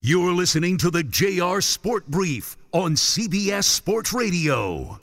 You're listening to the JR Sport Brief on CBS Sports Radio.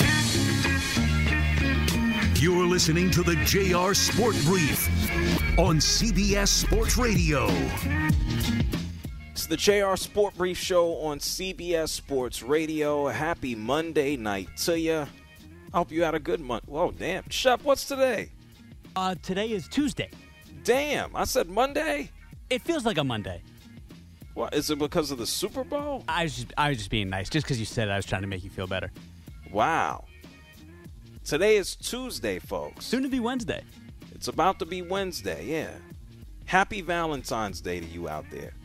You're listening to the JR Sport Brief on CBS Sports Radio. It's the JR Sport Brief show on CBS Sports Radio. Happy Monday night to you. I hope you had a good month. Whoa, damn. Shep, what's today? Today is Tuesday. Damn, I said Monday? It feels like a Monday. What, is it because of the Super Bowl? I was just being nice. Just because you said it, I was trying to make you feel better. Wow. Today is Tuesday, folks. Soon to be Wednesday. It's about to be Wednesday, yeah. Happy Valentine's Day to you out there.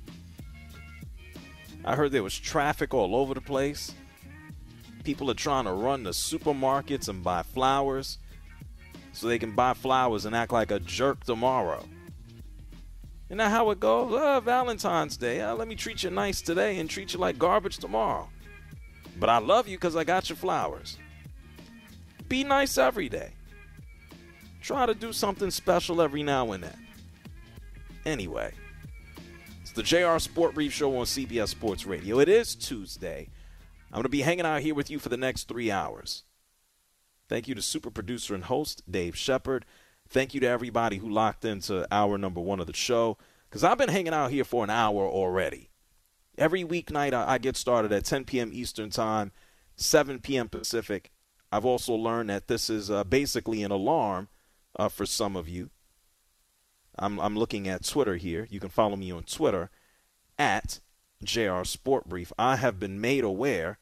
I heard there was traffic all over the place. People are trying to run to supermarkets and buy flowers so they can buy flowers and act like a jerk tomorrow. Isn't that how it goes? Valentine's Day. Let me treat you nice today and treat you like garbage tomorrow. But I love you because I got your flowers. Be nice every day. Try to do something special every now and then. Anyway, it's the JR Sport Brief show on CBS Sports Radio. It is Tuesday. I'm going to be hanging out here with you for the next 3 hours. Thank you to super producer and host Dave Shepard. Thank you to everybody who locked into hour number 1 of the show, because I've been hanging out here for an hour already. Every weeknight I get started at 10 p.m. Eastern Time, 7 p.m. Pacific. I've also learned that this is basically an alarm for some of you. I'm looking at Twitter here. You can follow me on Twitter at JR Sport Brief. I have been made aware.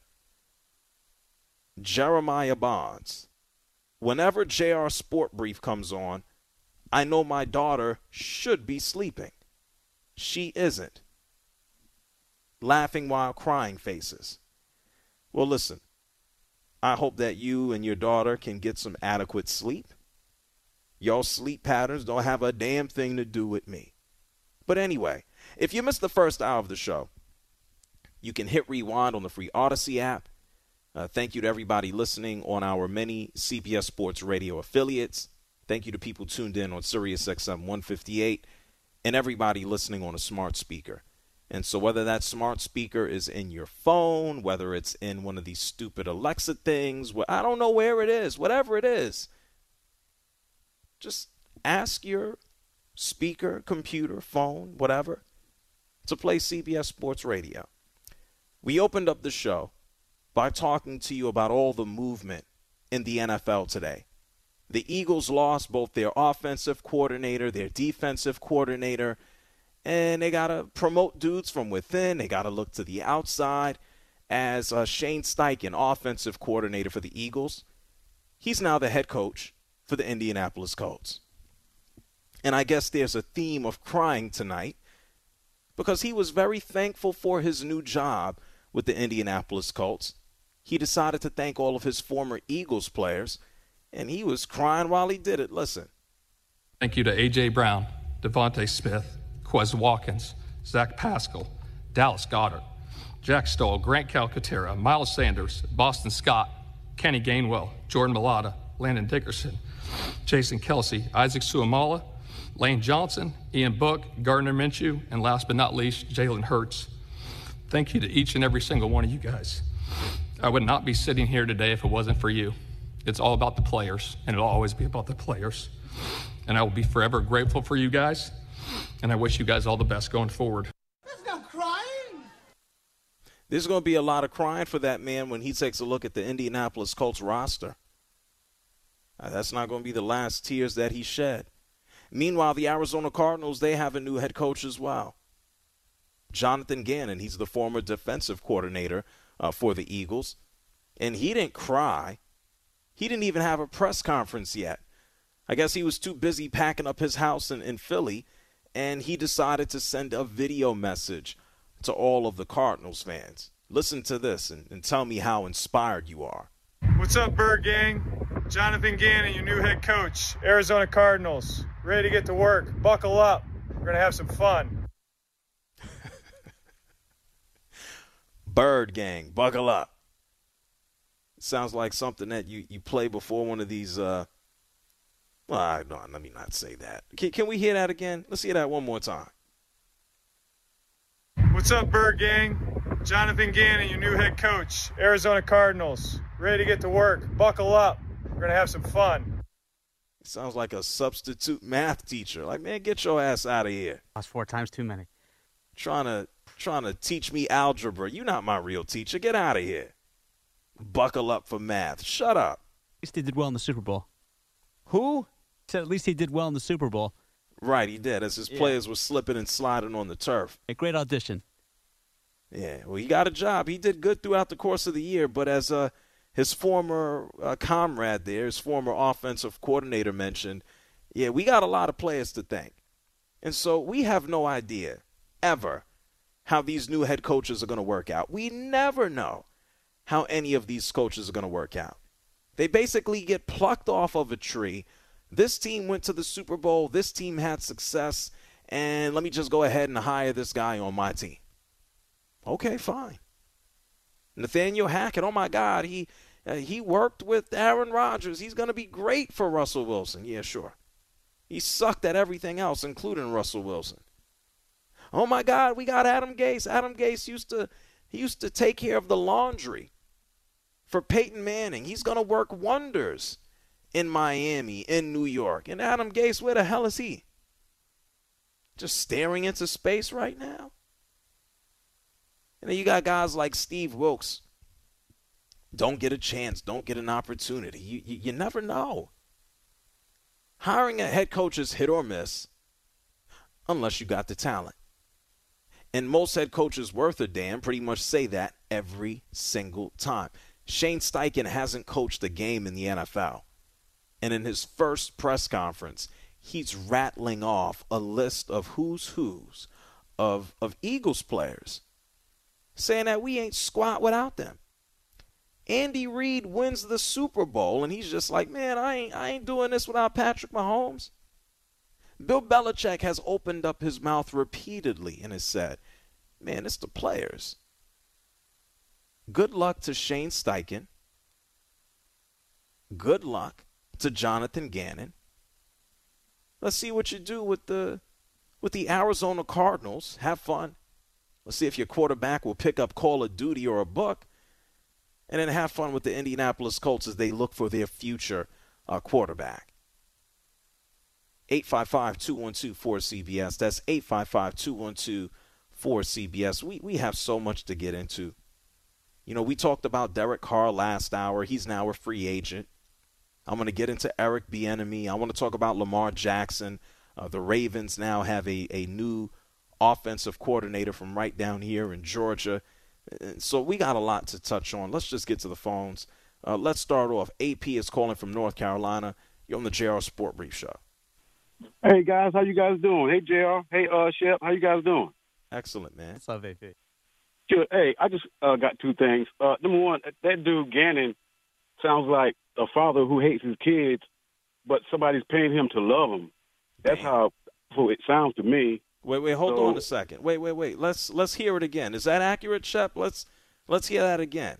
Jeremiah Bonds. Whenever JR Sport Brief comes on, I know my daughter should be sleeping. She isn't. Laughing while crying faces. Well, listen, I hope that you and your daughter can get some adequate sleep. Your sleep patterns don't have a damn thing to do with me. But anyway, if you missed the first hour of the show, you can hit rewind on the free Odyssey app. Thank you to everybody listening on our many CBS Sports Radio affiliates. Thank you to people tuned in on Sirius XM 158 and everybody listening on a smart speaker. And so whether that smart speaker is in your phone, whether it's in one of these stupid Alexa things, I don't know where it is, whatever it is, just ask your speaker, computer, phone, whatever, to play CBS Sports Radio. We opened up the show by talking to you about all the movement in the NFL today. The Eagles lost both their offensive coordinator, their defensive coordinator, and they got to promote dudes from within. They got to look to the outside. As Shane Steichen, offensive coordinator for the Eagles, he's now the head coach for the Indianapolis Colts. And I guess there's a theme of crying tonight because he was very thankful for his new job with the Indianapolis Colts. He decided to thank all of his former Eagles players, and he was crying while he did it. Listen. Thank you to A.J. Brown, Devontae Smith, Quez Watkins, Zach Pascal, Dallas Goedert, Jack Stoll, Grant Calcaterra, Miles Sanders, Boston Scott, Kenny Gainwell, Jordan Mailata, Landon Dickerson, Jason Kelsey, Isaac Suamala, Lane Johnson, Ian Book, Gardner Minshew, and last but not least, Jalen Hurts. Thank you to each and every single one of you guys. I would not be sitting here today if it wasn't for you. It's all about the players, and it'll always be about the players. And I will be forever grateful for you guys, and I wish you guys all the best going forward. There's no crying. There's going to be a lot of crying for that man when he takes a look at the Indianapolis Colts roster. That's not going to be the last tears that he shed. Meanwhile, the Arizona Cardinals, they have a new head coach as well. Jonathan Gannon, he's the former defensive coordinator for the Eagles. And he didn't cry. He didn't even have a press conference yet. I guess he was too busy packing up his house in Philly, and he decided to send a video message to all of the Cardinals fans. Listen to this and tell me how inspired you are. What's up, Bird Gang? Jonathan Gannon, your new head coach, Arizona Cardinals. Ready to get to work. Buckle up. We're going to have some fun. Bird Gang, buckle up. Sounds like something that you play before one of these, no, let me not say that. Can we hear that again? Let's hear that one more time. What's up, Bird Gang? Jonathan Gannon, your new head coach, Arizona Cardinals. Ready to get to work. Buckle up. We're going to have some fun. Sounds like a substitute math teacher. Like, man, get your ass out of here. Lost 4 times too many. Trying to teach me algebra. You're not my real teacher. Get out of here. Buckle up for math. Shut up. At least he did well in the Super Bowl. Who? Said at least he did well in the Super Bowl. Right, he did, as his players were slipping and sliding on the turf. A great audition. Yeah, well, he got a job. He did good throughout the course of the year, but as his former comrade there, his former offensive coordinator mentioned, yeah, we got a lot of players to thank. And so we have no idea, ever, how these new head coaches are going to work out. We never know how any of these coaches are going to work out. They basically get plucked off of a tree. This team went to the Super Bowl. This team had success. And let me just go ahead and hire this guy on my team. Okay, fine. Nathaniel Hackett, oh, my God, he worked with Aaron Rodgers. He's going to be great for Russell Wilson. Yeah, sure. He sucked at everything else, including Russell Wilson. Oh, my God, we got Adam Gase. Adam Gase used to take care of the laundry for Peyton Manning. He's going to work wonders in Miami, in New York. And Adam Gase, where the hell is he? Just staring into space right now? And then you got guys like Steve Wilks. Don't get a chance. Don't get an opportunity. You never know. Hiring a head coach is hit or miss unless you got the talent. And most head coaches worth a damn pretty much say that every single time. Shane Steichen hasn't coached a game in the NFL. And in his first press conference, he's rattling off a list of who's of Eagles players, saying that we ain't squat without them. Andy Reid wins the Super Bowl, and he's just like, man, I ain't doing this without Patrick Mahomes. Bill Belichick has opened up his mouth repeatedly and has said, man, it's the players. Good luck to Shane Steichen. Good luck to Jonathan Gannon. Let's see what you do with the Arizona Cardinals. Have fun. Let's see if your quarterback will pick up Call of Duty or a book. And then have fun with the Indianapolis Colts as they look for their future quarterback. 855-212-4CBS. That's 855-212-4CBS. We have so much to get into. You know, we talked about Derek Carr last hour. He's now a free agent. I'm going to get into Eric Bieniemy. I want to talk about Lamar Jackson. The Ravens now have a new offensive coordinator from right down here in Georgia. So we got a lot to touch on. Let's just get to the phones. Let's start off. AP is calling from North Carolina. You're on the JR Sport Brief Show. Hey, guys. How you guys doing? Hey, JR. Hey, Shep. How you guys doing? Excellent, man. What's up, AP? Good. Hey, I just got two things. Number one, that dude Gannon sounds like a father who hates his kids, but somebody's paying him to love them. That's how it sounds to me. Wait, hold on a second. Wait. Let's hear it again. Is that accurate, Shep? Let's hear that again.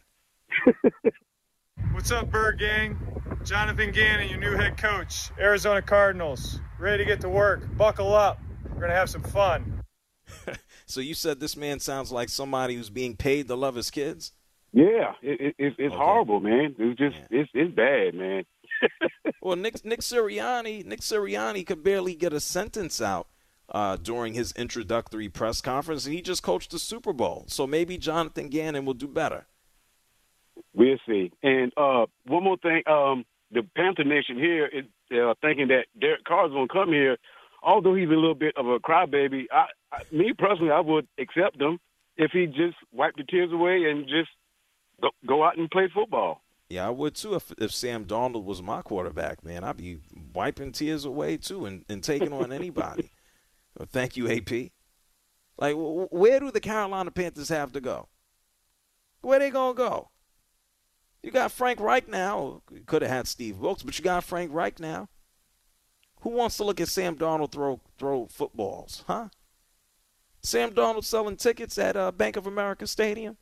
What's up, Bird Gang? Jonathan Gannon, your new head coach, Arizona Cardinals. Ready to get to work. Buckle up. We're going to have some fun. So you said this man sounds like somebody who's being paid to love his kids? Yeah, it's horrible, man. It's just it's bad, man. Well, Nick Sirianni could barely get a sentence out during his introductory press conference, and he just coached the Super Bowl. So maybe Jonathan Gannon will do better. We'll see. And one more thing, the Panther Nation here is thinking that Derek Carr is going to come here. Although he's a little bit of a crybaby, me personally, I would accept him if he just wiped the tears away and just go out and play football. Yeah, I would too if Sam Darnold was my quarterback, man. I'd be wiping tears away too and taking on anybody. Well, thank you, AP. Like, where do the Carolina Panthers have to go? Where they going to go? You got Frank Reich now. You could have had Steve Wilks, but you got Frank Reich now. Who wants to look at Sam Darnold throw footballs, huh? Sam Darnold selling tickets at Bank of America Stadium?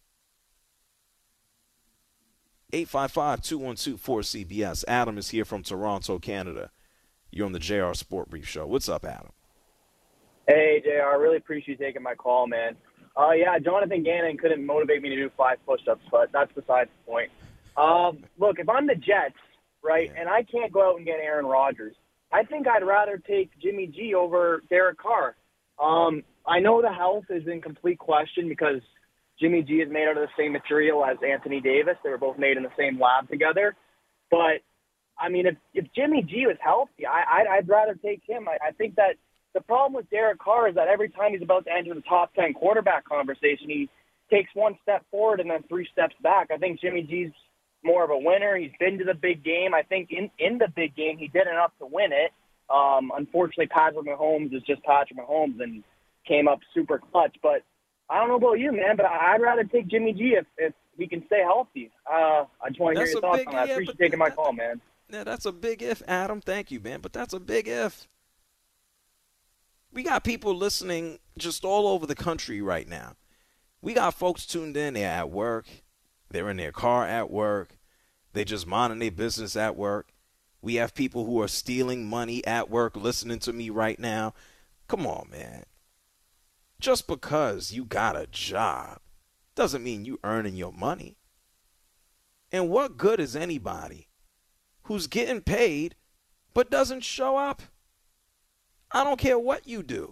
855-212-4CBS. Adam is here from Toronto, Canada. You're on the JR Sport Brief Show. What's up, Adam? Hey, JR. I really appreciate you taking my call, man. Yeah, Jonathan Gannon couldn't motivate me to do 5 push-ups, but that's besides the point. Look, if I'm the Jets, right, and I can't go out and get Aaron Rodgers, I think I'd rather take Jimmy G over Derek Carr. I know the health is in complete question because Jimmy G is made out of the same material as Anthony Davis. They were both made in the same lab together. But, I mean, if Jimmy G was healthy, I'd rather take him. I think that the problem with Derek Carr is that every time he's about to enter the top 10 quarterback conversation, he takes 1 step forward and then 3 steps back. I think Jimmy G's more of a winner. He's been to the big game. I think in the big game, he did enough to win it. Unfortunately, Patrick Mahomes is just Patrick Mahomes and came up super clutch. But I don't know about you, man, but I'd rather take Jimmy G if he can stay healthy. I just want to hear your thoughts on that. I appreciate you taking my call, man. Yeah, that's a big if, Adam. Thank you, man. But that's a big if. We got people listening just all over the country right now. We got folks tuned in. They're at work. They're in their car at work. They just minding their business at work. We have people who are stealing money at work listening to me right now. Come on, man. Just because you got a job doesn't mean you earning your money. And what good is anybody who's getting paid but doesn't show up? I don't care what you do.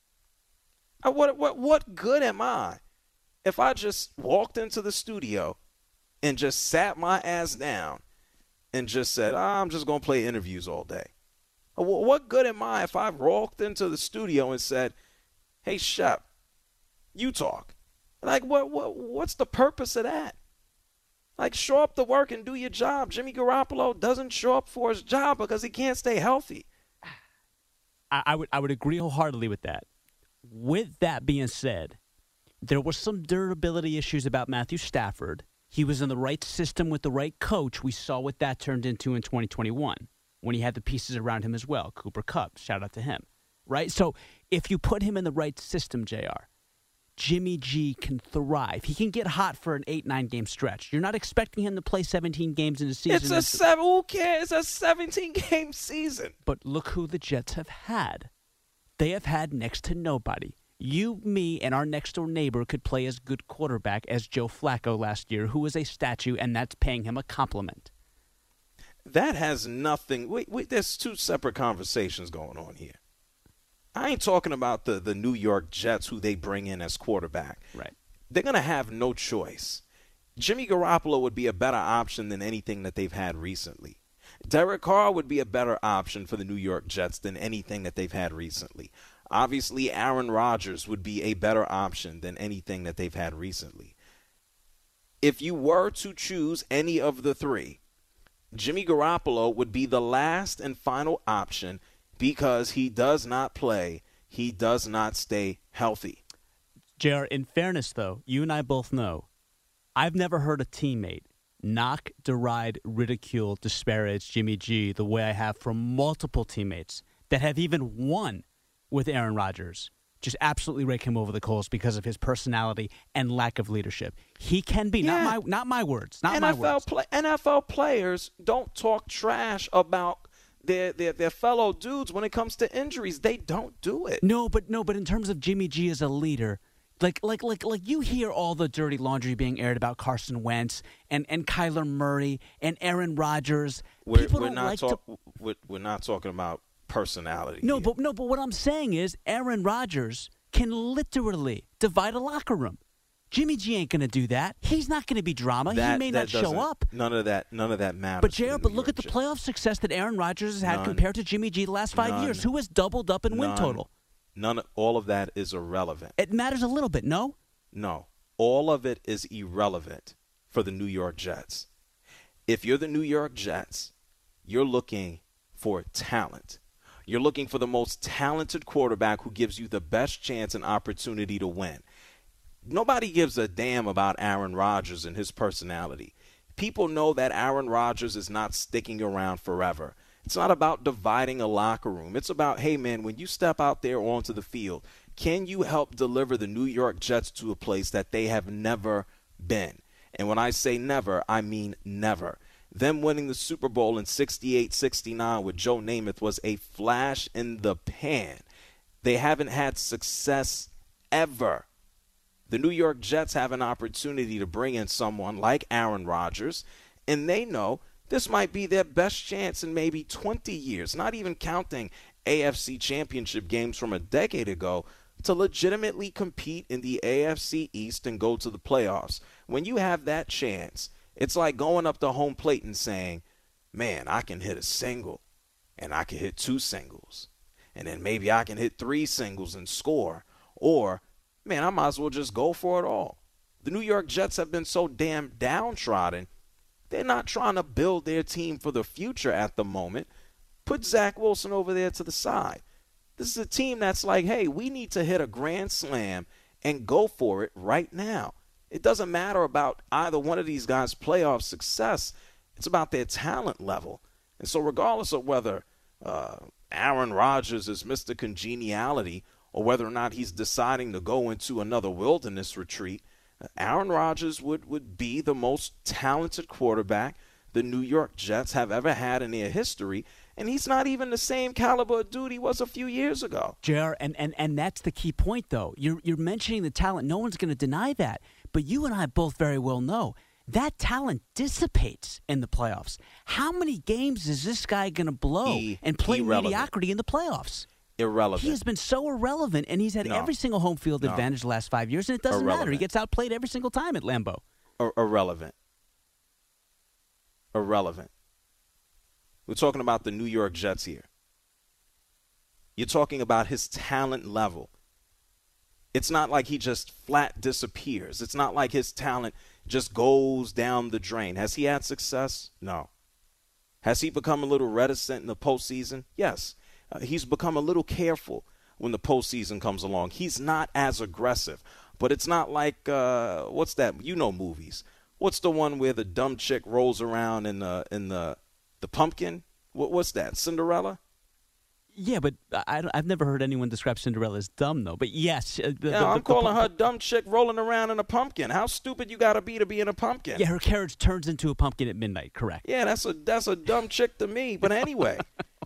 What good am I if I just walked into the studio and just sat my ass down and just said, I'm just going to play interviews all day? What good am I if I walked into the studio and said, hey, Shep, you talk? Like, what's the purpose of that? Like, show up to work and do your job. Jimmy Garoppolo doesn't show up for his job because he can't stay healthy. I would agree wholeheartedly with that. With that being said, there were some durability issues about Matthew Stafford. He was in the right system with the right coach. We saw what that turned into in 2021 when he had the pieces around him as well. Cooper Kupp, shout out to him, right? So if you put him in the right system, JR, Jimmy G can thrive. He can get hot for an 8-9 game stretch. You're not expecting him to play 17 games in a season. Who cares? It's a 17-game season. But look who the Jets have had. They have had next to nobody. You, me, and our next-door neighbor could play as good quarterback as Joe Flacco last year, who is a statue, and that's paying him a compliment. That has nothing. Wait, there's 2 separate conversations going on here. I ain't talking about the New York Jets who they bring in as quarterback. Right. They're going to have no choice. Jimmy Garoppolo would be a better option than anything that they've had recently. Derek Carr would be a better option for the New York Jets than anything that they've had recently. Obviously, Aaron Rodgers would be a better option than anything that they've had recently. If you were to choose any of the 3, Jimmy Garoppolo would be the last and final option because he does not play, he does not stay healthy. JR, in fairness, though, you and I both know, I've never heard a teammate knock, deride, ridicule, disparage Jimmy G the way I have from multiple teammates that have even won with Aaron Rodgers. Just absolutely rake him over the coals because of his personality and lack of leadership. He can be, not my words, not my words. NFL players don't talk trash about their fellow dudes when it comes to injuries. They don't do it. No, but in terms of Jimmy G as a leader, like you hear all the dirty laundry being aired about Carson Wentz and Kyler Murray and Aaron Rodgers. We're not talking about personality. No, but what I'm saying is Aaron Rodgers can literally divide a locker room. Jimmy G ain't going to do that. He's not going to be drama. He may not show up. None of that matters. But JR, look at the playoff success that Aaron Rodgers has had compared to Jimmy G the last 5 years. Who has doubled up in win total? All of that is irrelevant. It matters a little bit, no? No. All of it is irrelevant for the New York Jets. If you're the New York Jets, you're looking for talent. You're looking for the most talented quarterback who gives you the best chance and opportunity to win. Nobody gives a damn about Aaron Rodgers and his personality. People know that Aaron Rodgers is not sticking around forever. It's not about dividing a locker room. It's about, hey, man, when you step out there onto the field, can you help deliver the New York Jets to a place that they have never been? And when I say never, I mean never. Them winning the Super Bowl in 68-69 with Joe Namath was a flash in the pan. They haven't had success ever The New York Jets have an opportunity to bring in someone like Aaron Rodgers, and they know this might be their best chance in maybe 20 years, not even counting AFC championship games from a decade ago, to legitimately compete in the AFC East and go to the playoffs. When you have that chance, it's like going up to home plate and saying, man, I can hit a single, and I can hit 2 singles, and then maybe I can hit 3 singles and score, or, man, I might as well just go for it all. The New York Jets have been so damn downtrodden, they're not trying to build their team for the future at the moment. Put Zach Wilson over there to the side. This is a team that's like, hey, we need to hit a grand slam and go for it right now. It doesn't matter about either one of these guys' playoff success. It's about their talent level. And so regardless of whether Aaron Rodgers is Mr. Congeniality or whether or not he's deciding to go into another wilderness retreat, Aaron Rodgers would be the most talented quarterback the New York Jets have ever had in their history, and he's not even the same caliber of dude he was a few years ago. JR, and that's the key point, though. You're mentioning the talent. No one's going to deny that. But you and I both very well know that talent dissipates in the playoffs. How many games is this guy going to blow and play mediocrity in the playoffs? Irrelevant. He has been so irrelevant, and he's had every single home field advantage the last 5 years, and it doesn't matter. He gets outplayed every single time at Lambeau. Irrelevant. We're talking about the New York Jets here. You're talking about his talent level. It's not like he just flat disappears. It's not like his talent just goes down the drain. Has he had success? No. Has he become a little reticent in the postseason? Yes. He's become a little careful when the postseason comes along. He's not as aggressive. But it's not like, what's that? You know movies. What's the one where the dumb chick rolls around in the pumpkin? What's that, Cinderella? Yeah, but I've never heard anyone describe Cinderella as dumb, though. But yes. I'm calling her dumb chick rolling around in a pumpkin. How stupid you got to be in a pumpkin? Yeah, her carriage turns into a pumpkin at midnight, correct. Yeah, that's a dumb chick to me. But anyway,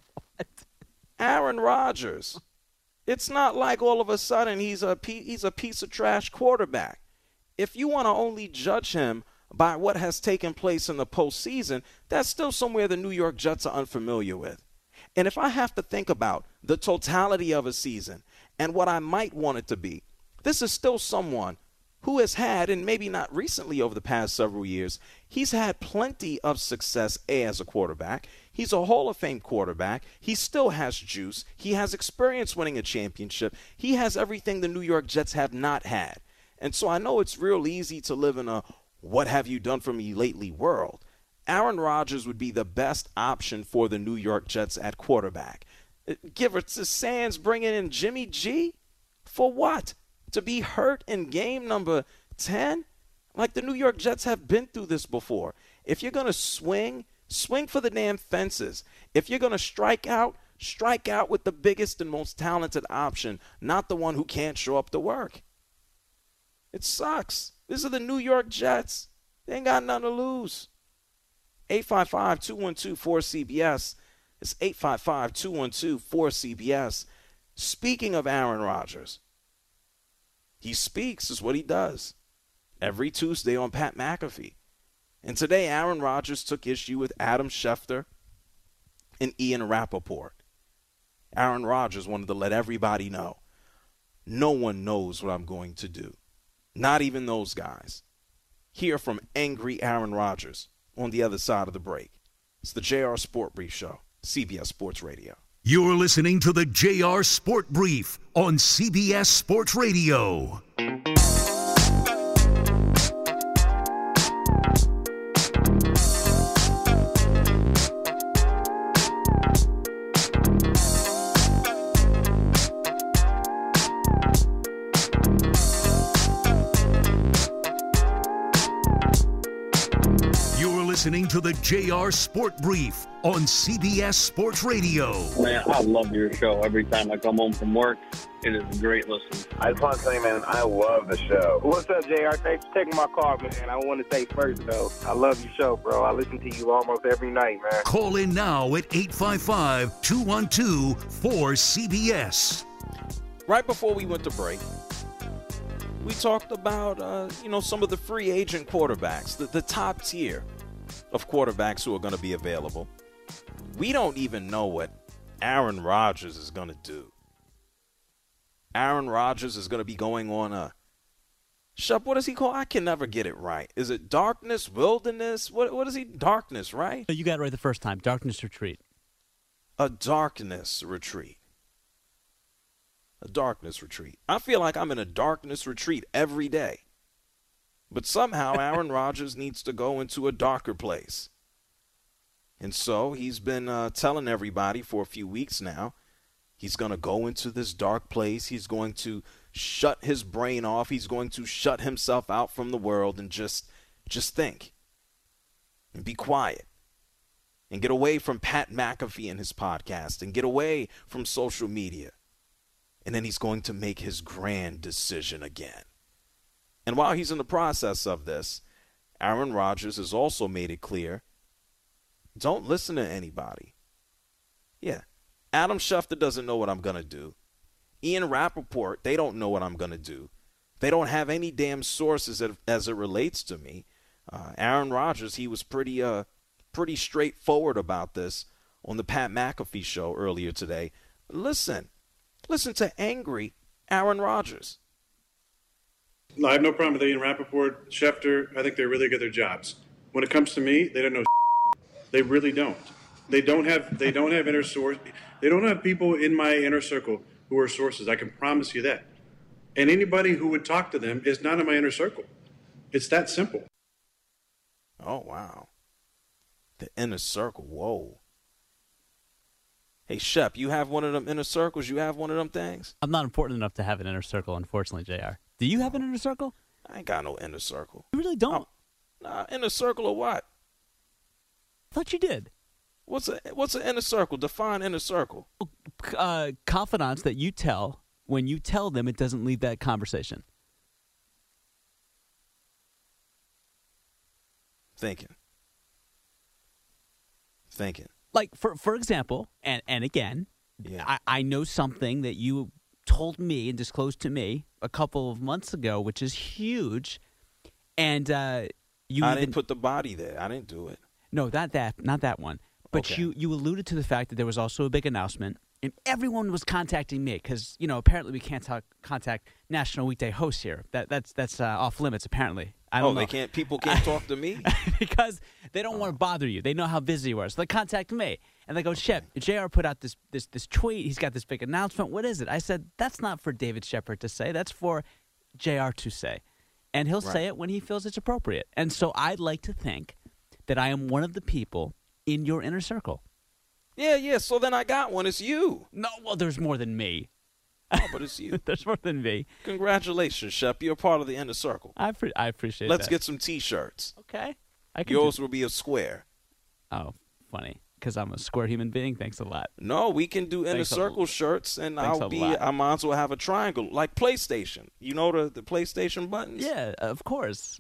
Aaron Rodgers, it's not like all of a sudden he's a piece of trash quarterback. If you want to only judge him by what has taken place in the postseason, that's still somewhere the New York Jets are unfamiliar with. And if I have to think about the totality of a season and what I might want it to be, this is still someone who has had, and maybe not recently over the past several years, he's had plenty of success as a quarterback. He's a Hall of Fame quarterback. He still has juice. He has experience winning a championship. He has everything the New York Jets have not had. And so I know it's real easy to live in a what have you done for me lately world. Aaron Rodgers would be the best option for the New York Jets at quarterback. Give it to Sands bringing in Jimmy G? For what? To be hurt in game number 10? Like, the New York Jets have been through this before. If you're going to swing for the damn fences. If you're going to strike out with the biggest and most talented option, not the one who can't show up to work. It sucks. These are the New York Jets. They ain't got nothing to lose. 855-212-4CBS. It's 855-212-4CBS. Speaking of Aaron Rodgers, he speaks is what he does every Tuesday on Pat McAfee. And today, Aaron Rodgers took issue with Adam Schefter and Ian Rappaport. Aaron Rodgers wanted to let everybody know, no one knows what I'm going to do. Not even those guys. Hear from angry Aaron Rodgers on the other side of the break. It's the JR Sport Brief Show, CBS Sports Radio. You're listening to the JR Sport Brief on CBS Sports Radio. Listening to the JR Sport Brief on CBS Sports Radio. Man, I love your show. Every time I come home from work, it is a great listen. I just want to say, man, I love the show. What's up, JR? Thanks for taking my call, man. I want to say first, though, I love your show, bro. I listen to you almost every night, man. Call in now at 855-212-4CBS. Right before we went to break, We talked about, some of the free agent quarterbacks, the top tier of quarterbacks who are going to be available. We don't even know what Aaron Rodgers is going to do. Aaron Rodgers is going to be going on a Shep, what does he call? I can never get it right. Is it darkness, wilderness? What is he? Darkness, right? You got it right the first time. Darkness retreat. A darkness retreat. A darkness retreat. I feel like I'm in a darkness retreat every day. But somehow Aaron Rodgers needs to go into a darker place. And so he's been telling everybody for a few weeks now, he's going to go into this dark place. He's going to shut his brain off. He's going to shut himself out from the world and just think and be quiet and get away from Pat McAfee and his podcast and get away from social media. And then he's going to make his grand decision again. And while he's in the process of this, Aaron Rodgers has also made it clear, don't listen to anybody. Yeah, Adam Schefter doesn't know what I'm going to do. Ian Rappaport, they don't know what I'm going to do. They don't have any damn sources as it relates to me. Aaron Rodgers, he was pretty straightforward about this on the Pat McAfee show earlier today. Listen to angry Aaron Rodgers. No, I have no problem with Ian Rappaport, Schefter. I think they're really good at their jobs. When it comes to me, they don't know. They really don't. They don't have inner source. They don't have people in my inner circle who are sources. I can promise you that. And anybody who would talk to them is not in my inner circle. It's that simple. Oh, wow. The inner circle. Whoa. Hey, Shep, you have one of them inner circles? You have one of them things? I'm not important enough to have an inner circle, unfortunately, JR. Do you have an inner circle? I ain't got no inner circle. You really don't? Nah, inner circle or what? I thought you did. What's an inner circle? Define inner circle. Confidants that you tell when you tell them it doesn't leave that conversation. Thinking. Like, for example, and again, yeah. I know something that you told me and disclosed to me a couple of months ago, which is huge. And didn't put the body there. I didn't do it. No, not that one. But okay. you alluded to the fact that there was also a big announcement, and everyone was contacting me because, apparently we can't contact National Weekday hosts here. That's off limits, apparently. I don't know. People can't talk to me? Because they don't want to bother you. They know how busy you are. So they contact me. And they go, Shep, JR put out this tweet. He's got this big announcement. What is it? I said, that's not for David Shepard to say. That's for JR to say. And he'll say it when he feels it's appropriate. And so I'd like to think that I am one of the people in your inner circle. Yeah. So then I got one. It's you. No, well, there's more than me. Oh, but it's you. There's more than me. Congratulations, Shep. You're part of the inner circle. I appreciate that. Let's get some T-shirts. Okay. Yours will be a square. Oh, funny. Because I'm a square human being. Thanks a lot. No, we can do inner circle shirts, and I might as well have a triangle, like PlayStation. You know the PlayStation buttons? Yeah, of course.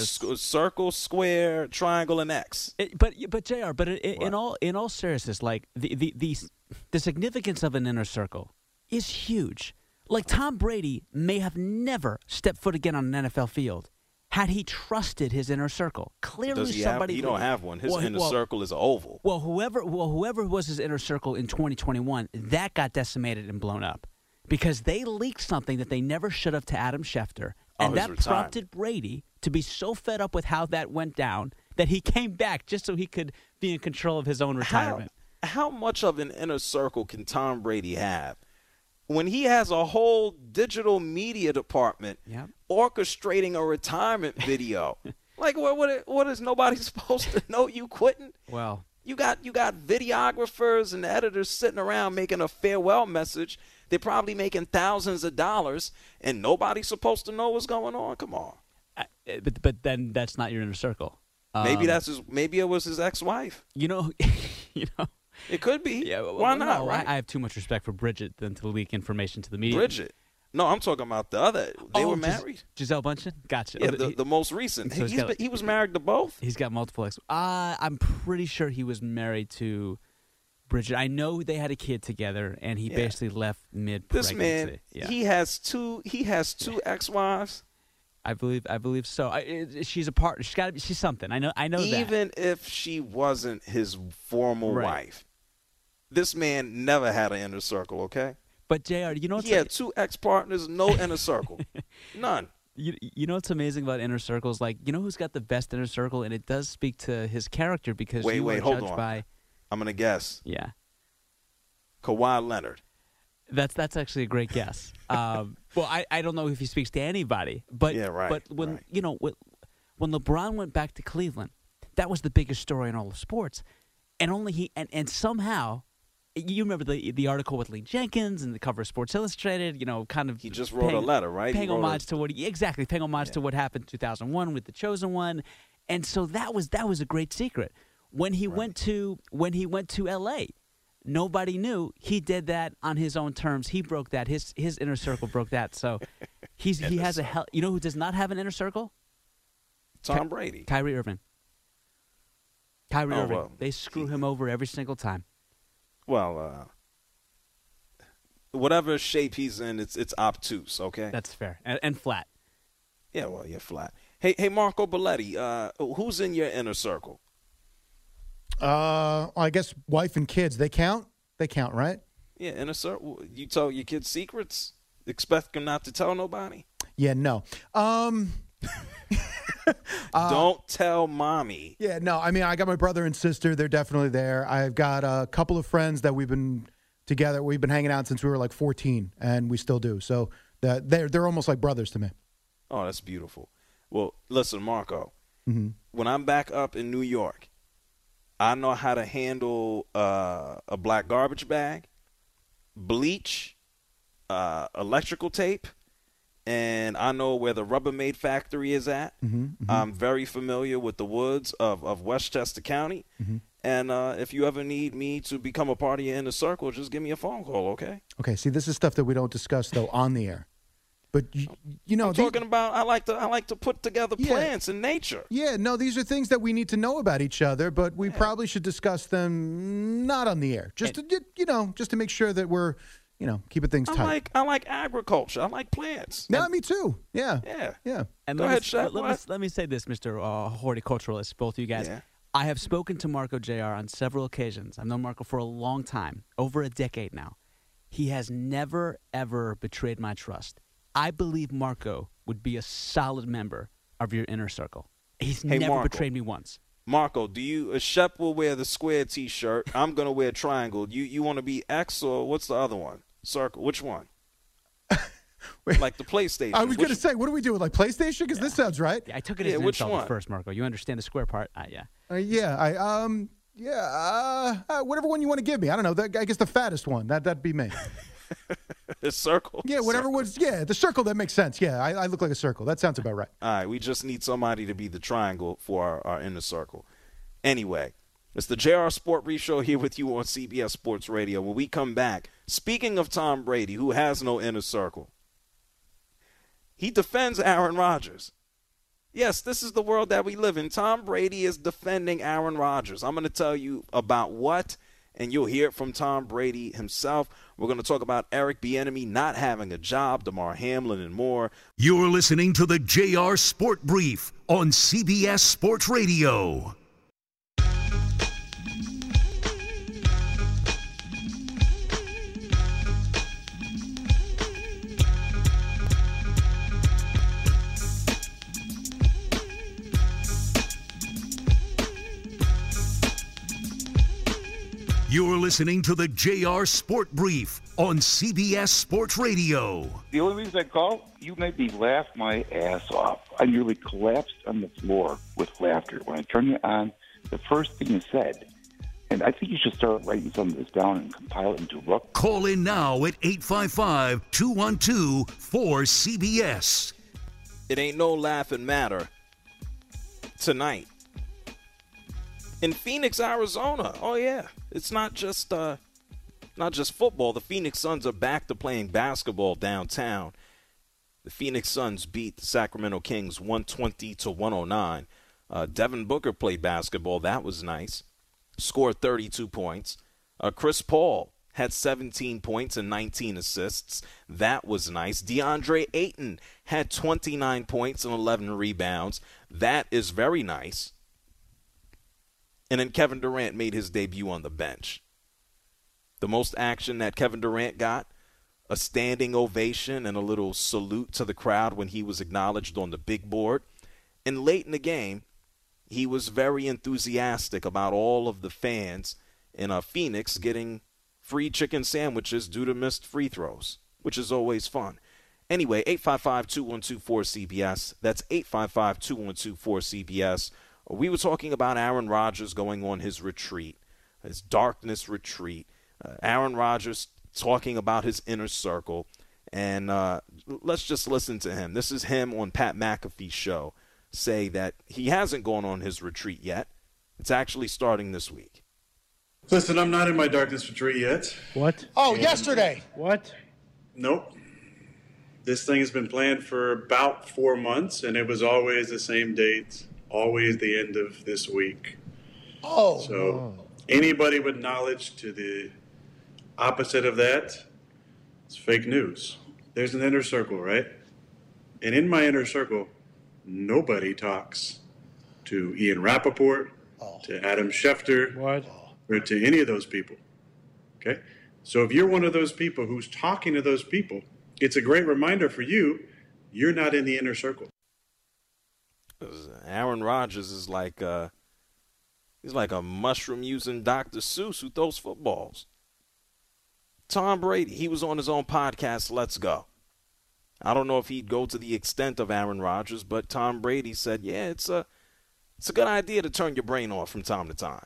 Circle, square, triangle, and X. But JR, in all seriousness, like the significance of an inner circle is huge. Like Tom Brady may have never stepped foot again on an NFL field had he trusted his inner circle. Clearly, he don't have one. His inner circle is oval. Well, whoever was his inner circle in 2021, that got decimated and blown up because they leaked something that they never should have to Adam Schefter, and that prompted Brady to be so fed up with how that went down that he came back just so he could be in control of his own retirement. How much of an inner circle can Tom Brady have when he has a whole digital media department orchestrating a retirement video? Like, what is nobody supposed to know you quitting? Well, you got videographers and editors sitting around making a farewell message. They're probably making thousands of dollars, and nobody's supposed to know what's going on. Come on. But then that's not your inner circle. Maybe it was his ex-wife. It could be. Yeah, why not? Right? I have too much respect for Bridget than to leak information to the media. Bridget? No, I'm talking about the other. They were married. Gisele Bundchen? Gotcha. Yeah, the most recent. So he was married to both? He's got multiple ex. I'm pretty sure he was married to Bridget. I know they had a kid together, and he basically left mid-pregnancy. This man, he has two ex-wives. I believe so. She's a partner. She's got to be. She's something. I know that. Even if she wasn't his former wife, this man never had an inner circle. Okay. But JR, you know what's he had 2 ex-partners, no inner circle, none. You know what's amazing about inner circles? Like, you know who's got the best inner circle, and it does speak to his character because you are hold judged on. by. I'm gonna guess. Yeah. Kawhi Leonard. That's actually a great guess. Well, I don't know if he speaks to anybody, but But when when LeBron went back to Cleveland, that was the biggest story in all of sports, and only he and somehow. You remember the article with Lee Jenkins and the cover of Sports Illustrated, kind of. He just wrote a letter, right? Paying homage to what to what happened in 2001 with The Chosen One, and so that was a great secret. When he went to L.A., nobody knew he did that on his own terms. He broke that. His inner circle broke that. So he has a hell. You know who does not have an inner circle? Tom Brady, Kyrie Irving. Well, they screw him over every single time. Well, whatever shape he's in, it's obtuse, okay? That's fair. And flat. Yeah, well, you're flat. Hey, Marco Belletti, who's in your inner circle? I guess wife and kids, they count? They count, right? Yeah, inner circle. You tell your kids secrets? Expect them not to tell nobody? Yeah, no. Don't tell mommy. Yeah, no. I mean, I got my brother and sister. They're definitely there. I've got a couple of friends that we've been together. We've been hanging out since we were like 14, and we still do. So they're almost like brothers to me. Oh, that's beautiful. Well, listen, Marco. Mm-hmm. When I'm back up in New York, I know how to handle a black garbage bag, bleach, electrical tape. And I know where the Rubbermaid factory is at. Mm-hmm, mm-hmm. I'm very familiar with the woods of Westchester County. Mm-hmm. And if you ever need me to become a part of your inner circle, just give me a phone call, okay? Okay. See, this is stuff that we don't discuss though on the air. But you know, I'm talking about. I like to put together plants in nature. Yeah. No, these are things that we need to know about each other, but we probably should discuss them not on the air, just to make sure that we're. Keeping things tight. I like agriculture. I like plants. No, me too. Yeah. And Go ahead, Shaq. Let me say this, Mr. Horticulturalist, both of you guys. Yeah. I have spoken to Marco Jr. on several occasions. I've known Marco for a long time, over a decade now. He has never, ever betrayed my trust. I believe Marco would be a solid member of your inner circle. He's never betrayed me once. Marco, Shep will wear the square T-shirt. I'm going to wear triangle. You want to be X or what's the other one? Circle. Which one? Like the PlayStation. I was going to say, what do we do with like PlayStation? Because this sounds right. Yeah, I took it as an insult at first, Marco. You understand the square part? Whatever one you want to give me. I don't know. I guess the fattest one. That'd be me. The circle? Yeah, whatever was. Yeah, the circle. That makes sense. Yeah, I look like a circle. That sounds about right. All right, we just need somebody to be the triangle for our inner circle. Anyway, it's the JR Sport Brief Show here with you on CBS Sports Radio. When we come back, speaking of Tom Brady, who has no inner circle, he defends Aaron Rodgers. Yes, this is the world that we live in. Tom Brady is defending Aaron Rodgers. I'm going to tell you about what, and you'll hear it from Tom Brady himself. We're going to talk about Eric Bieniemy not having a job, DeMar Hamlin, and more. You're listening to the JR Sport Brief on CBS Sports Radio. You're listening to the JR Sport Brief on CBS Sports Radio. The only reason I called, you made me laugh my ass off. I nearly collapsed on the floor with laughter when I turned it on. The first thing you said, and I think you should start writing some of this down and compile it into a book. Call in now at 855-212-4CBS. It ain't no laughing matter tonight. In Phoenix, Arizona. Oh, yeah. It's not just football. The Phoenix Suns are back to playing basketball downtown. The Phoenix Suns beat the Sacramento Kings 120-109. Devin Booker played basketball. That was nice. Scored 32 points. Chris Paul had 17 points and 19 assists. That was nice. DeAndre Ayton had 29 points and 11 rebounds. That is very nice. And then Kevin Durant made his debut on the bench. The most action that Kevin Durant got, a standing ovation and a little salute to the crowd when he was acknowledged on the big board. And late in the game, he was very enthusiastic about all of the fans in Phoenix getting free chicken sandwiches due to missed free throws, which is always fun. Anyway, 855-212-4CBS. That's 855-212-4CBS. We were talking about Aaron Rodgers going on his retreat, his darkness retreat. Aaron Rodgers talking about his inner circle. And let's just listen to him. This is him on Pat McAfee's show say that he hasn't gone on his retreat yet. It's actually starting this week. Listen, I'm not in my darkness retreat yet. What? Oh, yesterday. What? Nope. This thing has been planned for about 4 months, and it was always the same date, always the end of this week. Oh. So anybody with knowledge to the opposite of that, it's fake news. There's an inner circle, right? And in my inner circle, nobody talks to Ian Rappaport, to Adam Schefter, or to any of those people. Okay? So if you're one of those people who's talking to those people, it's a great reminder for you, you're not in the inner circle. Aaron Rodgers is like he's like a mushroom-using Dr. Seuss who throws footballs. Tom Brady, he was on his own podcast, Let's Go. I don't know if he'd go to the extent of Aaron Rodgers, but Tom Brady said, yeah, it's a good idea to turn your brain off from time to time.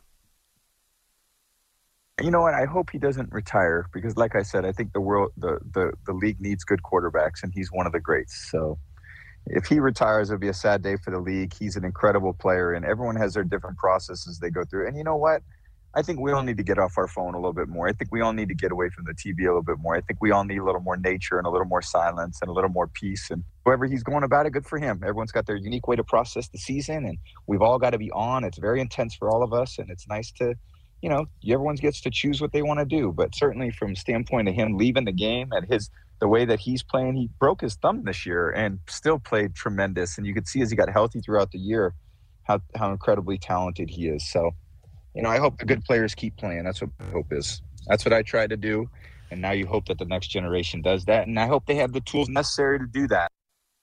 You know what? I hope he doesn't retire because, like I said, I think the league needs good quarterbacks, and he's one of the greats. So if he retires, it'll be a sad day for the league. He's an incredible player, and everyone has their different processes they go through. And you know what? I think we all need to get off our phone a little bit more. I think we all need to get away from the TV a little bit more. I think we all need a little more nature and a little more silence and a little more peace. And however he's going about it, good for him. Everyone's got their unique way to process the season, and we've all got to be on. It's very intense for all of us, and it's nice to, you know, everyone gets to choose what they want to do. But certainly from the standpoint of him leaving the game and the way that he's playing, he broke his thumb this year and still played tremendous. And you could see as he got healthy throughout the year how incredibly talented he is. So, you know, I hope the good players keep playing. That's what my hope is. That's what I try to do. And now you hope that the next generation does that. And I hope they have the tools necessary to do that.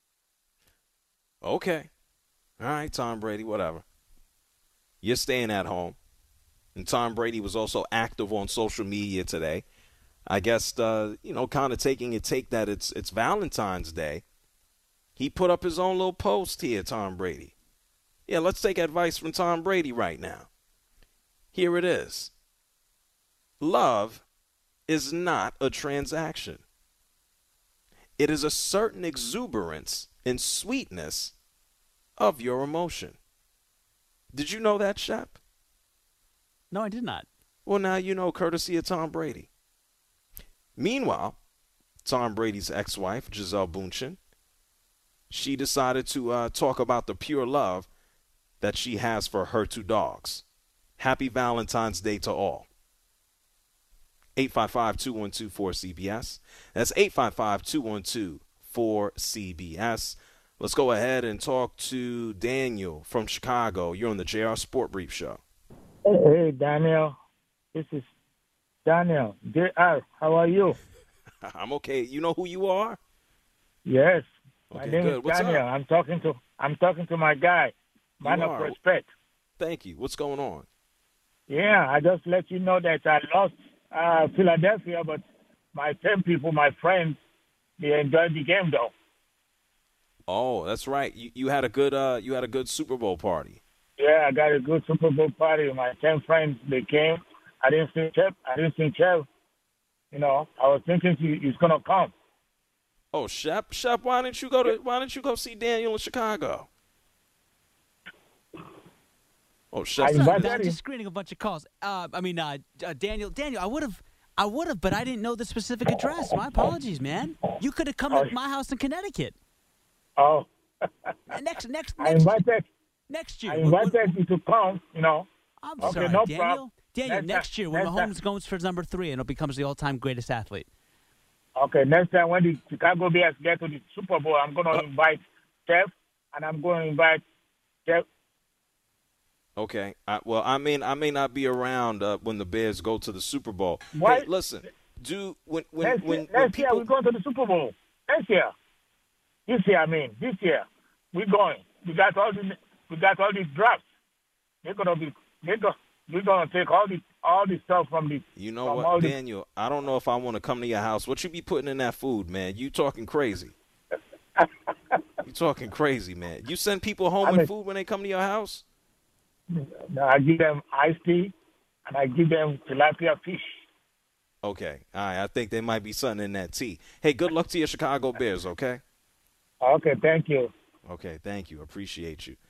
Okay. All right, Tom Brady, whatever. You're staying at home. And Tom Brady was also active on social media today. I guess, kind of taking a take that it's Valentine's Day. He put up his own little post here, Tom Brady. Yeah, let's take advice from Tom Brady right now. Here it is. Love is not a transaction. It is a certain exuberance and sweetness of your emotion. Did you know that, Shep? No, I did not. Well, now you know, courtesy of Tom Brady. Meanwhile, Tom Brady's ex-wife, Gisele Bündchen, she decided to talk about the pure love that she has for her two dogs. Happy Valentine's Day to all. 855-212-4CBS. That's 855-212-4CBS. Let's go ahead and talk to Daniel from Chicago. You're on the JR Sport Brief Show. Hey, Daniel. This is Daniel. JR, how are you? I'm okay. You know who you are? Yes. Okay, my name good. is What's Daniel. up? I'm talking to my guy. Man You of are. respect. Thank you. What's going on? Yeah, I just let you know that I lost Philadelphia, but my 10 people, my friends, they enjoyed the game though. Oh, that's right. You had a good Super Bowl party. Yeah, I got a good Super Bowl party. My 10 friends, they came. I didn't see Chev. You know, I was thinking he's gonna come. Oh, Shep, why didn't you go see Daniel in Chicago? Oh, Shep. I'm just screening a bunch of calls. Daniel, I would have, but I didn't know the specific address. My apologies, man. You could have come to my house in Connecticut. Oh. Next I invited next year. I invited you to come, you know. I'm okay, sorry, no Daniel. problem. Daniel, next year when Mahomes goes for number 3 and it becomes the all-time greatest athlete. Okay, next time when the Chicago Bears get to the Super Bowl, I'm going to invite Steph, and I'm going to invite Jeff. Okay. I may not be around when the Bears go to the Super Bowl. What? Hey, listen. When next people... year we're going to the Super Bowl. Next year. This year. We're going. We got all these drafts. We're gonna take all the stuff from the. You know what, Daniel? I don't know if I want to come to your house. What you be putting in that food, man? You talking crazy? You talking crazy, man? You send people home with food when they come to your house? No, I give them iced tea, and I give them tilapia fish. Okay, all right. I think there might be something in that tea. Hey, good luck to your Chicago Bears. Okay. Okay, thank you. Okay, thank you. Appreciate you.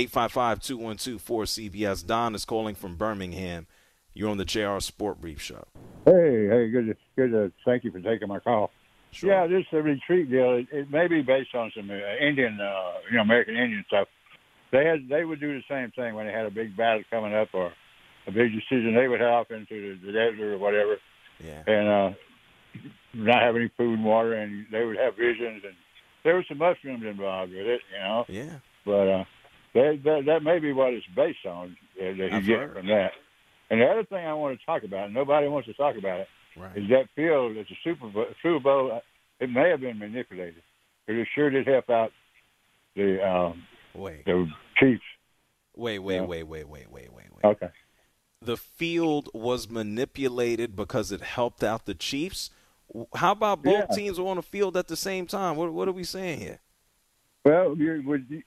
855-212-4CBS. Don is calling from Birmingham. You're on the JR Sport Brief Show. Hey, good. Thank you for taking my call. Sure. Yeah, this retreat deal. It may be based on some Indian, American Indian stuff. They would do the same thing when they had a big battle coming up or a big decision. They would head off into the desert or whatever, and not have any food and water, and they would have visions, and there were some mushrooms involved with it, Yeah. But that may be what it's based on that you get from that. And the other thing I want to talk about, and nobody wants to talk about it, is that field at the Super Bowl. It may have been manipulated, but it sure did help out the Chiefs. Wait. Okay. The field was manipulated because it helped out the Chiefs. How about both teams were on the field at the same time? What are we saying here? Well, you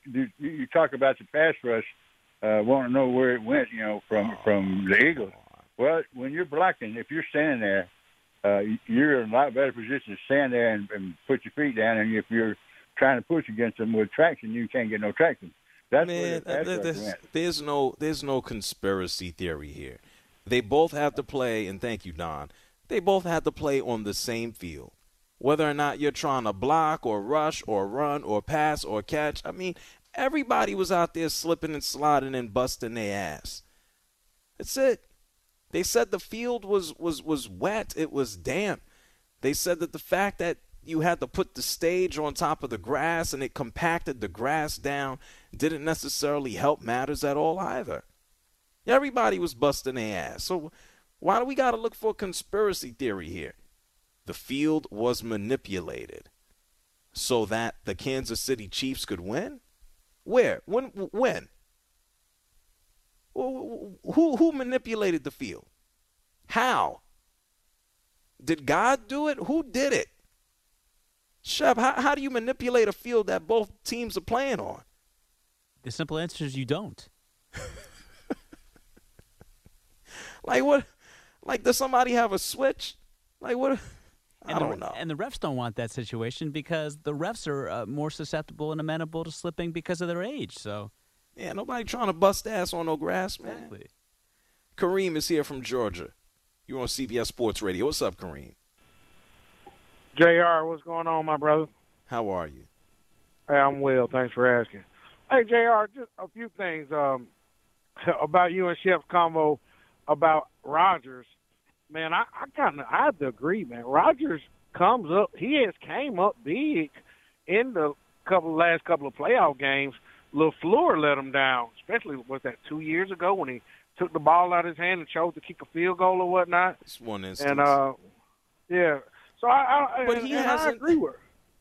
talk about the pass rush, want to know where it went, from the Eagles. Well, when you're blocking, if you're standing there, you're in a lot better position to stand there and put your feet down. And if you're trying to push against them with traction, you can't get no traction. That's where the pass rush went. There's no conspiracy theory here. They both have to play, and thank you, Don. They both had to play on the same field. Whether or not you're trying to block or rush or run or pass or catch, I mean, everybody was out there slipping and sliding and busting their ass. That's it. They said the field was wet. It was damp. They said that the fact that you had to put the stage on top of the grass and it compacted the grass down didn't necessarily help matters at all either. Everybody was busting their ass. So why do we got to look for a conspiracy theory here? The field was manipulated so that the Kansas City Chiefs could win? Where? When? Who manipulated the field? How? Did God do it? Who did it? Shep, how do you manipulate a field that both teams are playing on? The simple answer is you don't. Like what? Like, does somebody have a switch? Like what? I don't know. And the refs don't want that situation because the refs are more susceptible and amenable to slipping because of their age. So, yeah, nobody trying to bust ass on no grass, man. Exactly. Kareem is here from Georgia. You're on CBS Sports Radio. What's up, Kareem? JR, what's going on, my brother? How are you? Hey, I'm well. Thanks for asking. Hey, JR, just a few things about you and Chef's combo about Rodgers. Man, I have to agree, man. Rodgers he has came up big in the last couple of playoff games. LaFleur let him down, especially, 2 years ago when he took the ball out of his hand and chose to kick a field goal or whatnot. It's one instance. And, yeah. So I agree with her.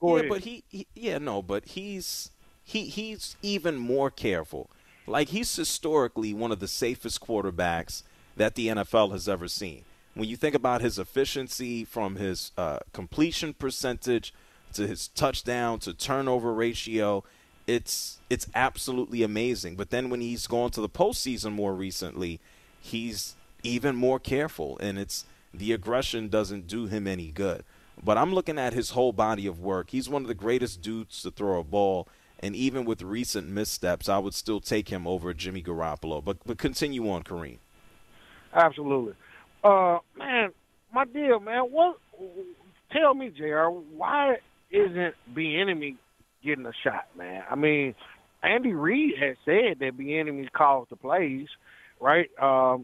But he's even more careful. Like, he's historically one of the safest quarterbacks that the NFL has ever seen. When you think about his efficiency from his completion percentage to his touchdown to turnover ratio, it's absolutely amazing. But then when he's gone to the postseason more recently, he's even more careful, and the aggression doesn't do him any good. But I'm looking at his whole body of work. He's one of the greatest dudes to throw a ball, and even with recent missteps, I would still take him over Jimmy Garoppolo. But continue on, Kareem. Absolutely. Man, my deal, man, tell me, JR, why isn't Bieniemy getting a shot, man? I mean, Andy Reid has said that Bieniemy calls the plays, right?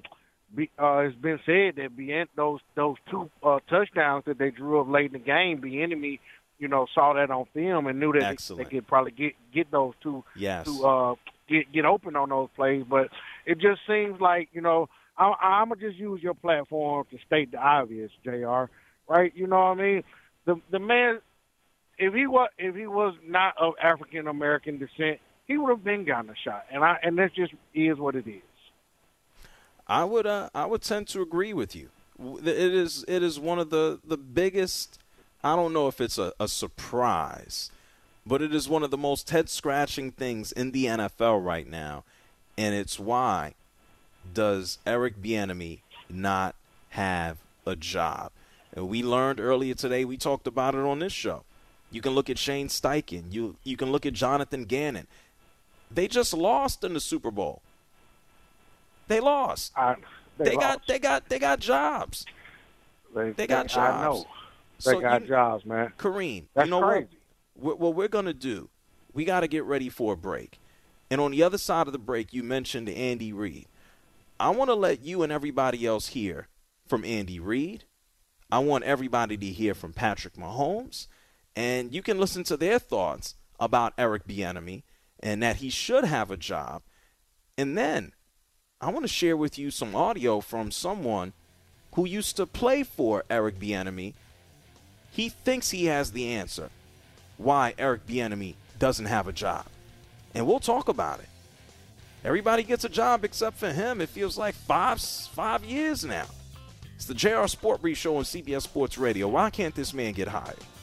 it's been said that those two touchdowns that they drew up late in the game, Bieniemy, saw that on film and knew that they could probably get those two to get open on those plays. But it just seems like, I'm going to just use your platform to state the obvious, JR, right? You know what I mean? The man, if he was not of African American descent, he would have been gotten a shot. And that just is what it is. I would tend to agree with you. It is one of the biggest, I don't know if it's a surprise, but it is one of the most head-scratching things in the NFL right now, and it's why does Eric Bieniemy not have a job? And we learned earlier today, we talked about it on this show. You can look at Shane Steichen. You can look at Jonathan Gannon. They just lost in the Super Bowl. They lost. They got jobs. They got jobs. I know. They got jobs, man. Kareem, that's crazy. What we're going to do, we got to get ready for a break. And on the other side of the break, you mentioned Andy Reid. I want to let you and everybody else hear from Andy Reid. I want everybody to hear from Patrick Mahomes. And you can listen to their thoughts about Eric Bieniemy and that he should have a job. And then I want to share with you some audio from someone who used to play for Eric Bieniemy. He thinks he has the answer why Eric Bieniemy doesn't have a job. And we'll talk about it. Everybody gets a job except for him. It feels like 5 years now. It's the JR Sport Brief Show on CBS Sports Radio. Why can't this man get hired?